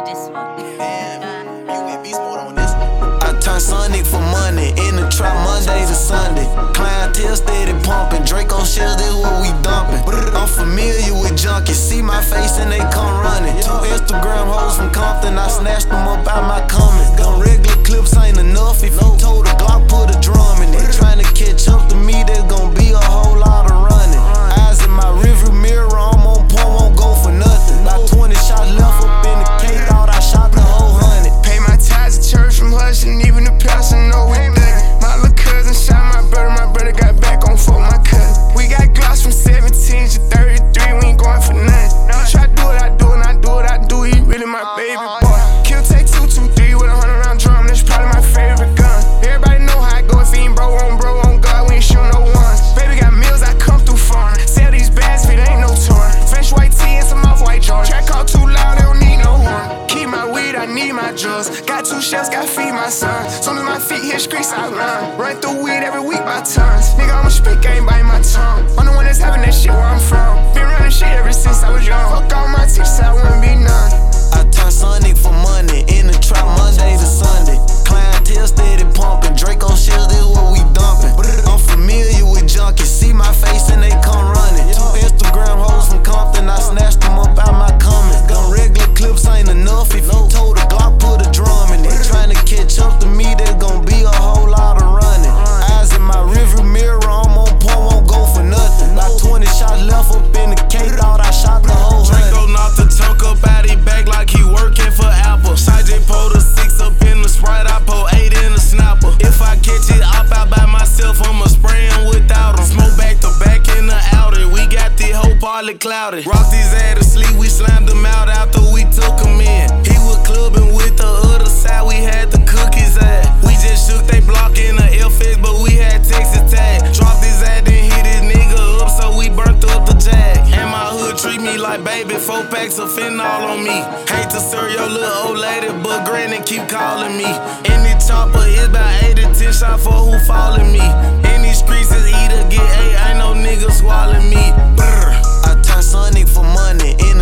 with this one. Damn, you get beast mode on this one. I turn Sonic for money in the trap Monday to Sunday. Clientele steady pumping, Draco shells, this what we dumping. I'm familiar with junkies, see my face and they come running. 2 Instagram hoes from Compton, I snatched them up out my comments. Gun regular clips ain't enough, if you told a Glock put a drum in it. Trying to catch up to me, there's gonna be a whole lot of running. Eyes in my rearview mirror, I'm on point, won't go for nothing. About 20 shots left up in the K, thought I shot the whole 100. Pay my tithes to church from Hush, and even the pastor know we done. My little cousin shot my brother got back on for my cousin. We got Glocks from 17 to 33, we ain't going for nothing. Try to do it, I do it, I do it, he really my baby boy. Kill take 223 with a 100-round drum, that's probably my favorite gun. Everybody know how I go, if he ain't bro on God, we ain't shoot no ones. Baby got meals, I come through foreign. Sell these bags if it ain't no torn. Fresh white tee and some off-white George. Track call too loud, they don't need no horn. Keep my weed, I need my drugs. Got 2 shells, gotta feed my son. Soon as my feet hit streets, I run. Run through weed every week by tons. Nigga, I'ma speak, I ain't biting my tongue. I'm the one that's having that shit where I'm from. Been running shit ever since I was young. Fuck all my teachers, I wouldn't be none. I turn Sonic for money in the trap Monday to Sunday. Clientele steady pumping, Draco shells, this what we dumping. I'm familiar with junkies, see my face and they come running. 2 Instagram hoes from Compton, I snatched them up out my comments. Gun regular clips ain't enough, if you told a Glock put a drum in it. Trying to catch up to me, there's gonna be a whole lot of running. Eyes in my rearview mirror, I'm on point, won't go for nothing. About 20 shots left up in the K, thought I shot the whole 100. Draco knocked the chunk up out his back like he working for Apple. Side pulled a 6 up in the Sprite, I pull 8 in the snapper. If I catch it up out by myself, I'ma spray him without him. Smoke back to back in the outer, we got the whole partly clouded. Rocked his ass to sleep, we slammed him out after we took him in. He was clubbing with the other side, we had to cook his ass. We just shook they block in the FX, but we had Texas tag. Dropped his ass, then hit his nigga up, so we burnt up the jag. And my hood treat me like baby, 4 packs of fentanyl on me. Hate to serve your little old lady, but granny keep calling me. In the chopper, it's about 8 to 10 shots for who following me. In these streets, it's either get 8, ain't no nigga swallowing me. Brr. I turn Sonic for money in